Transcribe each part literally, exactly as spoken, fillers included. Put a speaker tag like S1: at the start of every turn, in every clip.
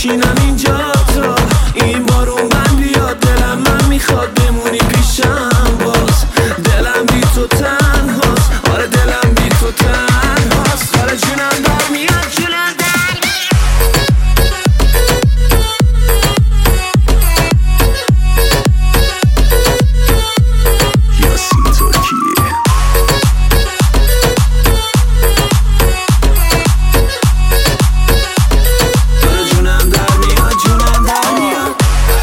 S1: بشینم اینجا تا این بارون من بیاد. دلم من میخواد بمونی پیشم باز. دلم بی تو تنهاست، آره دلم بی تو تنهاست. آره جونم در میاد، جونم در میاد. یاسین ترکیه. آره جونم در میاد، جونم در میاد.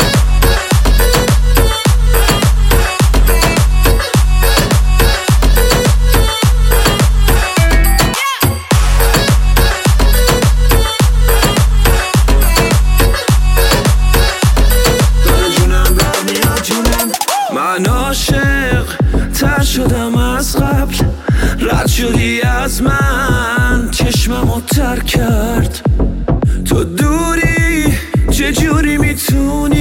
S1: من عاشق تر شدم از قبل، رد شدی از من، چشممو تر کرد. تو دوری چجوری میتونی